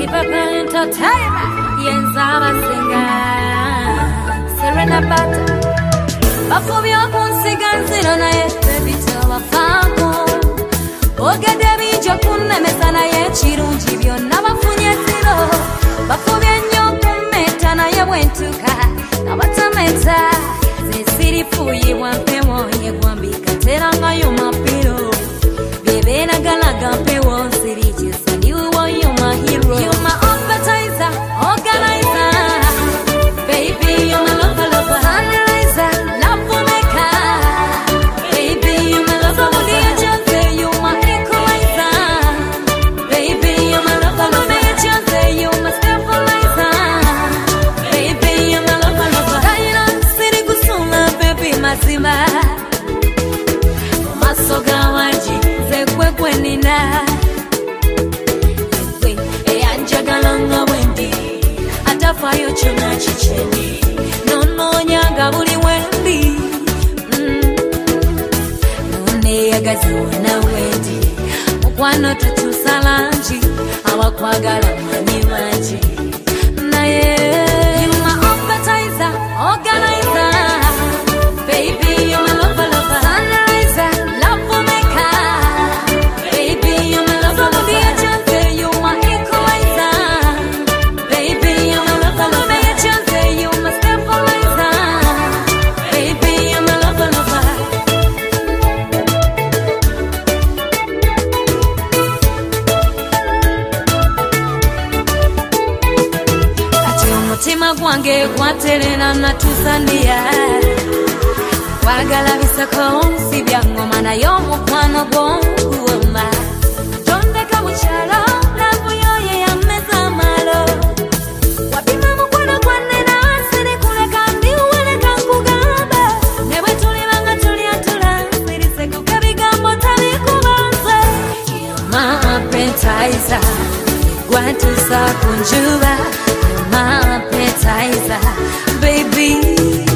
Papa Entertainment. Yenzaba singa Serena Bata Bafubyo kunsiganzira naye baby tawafako Ogedebi jokunnemesa naye kirungi byonna bafunye ziro Bafubye nnyo kummeta naye bwentuka abatameta zesirifuyibwa mpewo yegwambika terangayo mapiro bebenagalaga mpewo nsirikisa niwo yo my hero. You my appetizer, organizer. Baby, you're my lover, lover. Sunriser, love maker. Baby, you're my lover, lover. You're my equalizer. Baby, you're my lover, lover. You're my stabilizer. Baby, you're my lover, lover. Kaina siri kusula, baby, mazima. Masoga wanji, zekwe kwenina. Eyanjagalanga wendi atafayo kyonna kikyeni nonoonyanga buli wendi noneyagaza wona wendi mukwano tetusalangi abakwagala mani bangi naye you my appetizer, organizer. Baby, you're my lover, lover. Sunriser, love maker. Baby, you're my lover, lover. You're my equalizer. Baby, you're my lover, lover. You're my stabilizer. Baby, you're my lover, lover. Kati omutima gwange gwaterera natusandiya Wagala bisako si byangoma naye omukwano gw'oguwoma tondeka mukyalo lavu yoye yammeza amalo wapima mukwano gwanne nansiri kuleka ndiweleka nkugamba ne bwe tulibanga tulyatula sirisekuka bigambo tabikubanze my appetizer gwantusa ku njuba my appetizer baby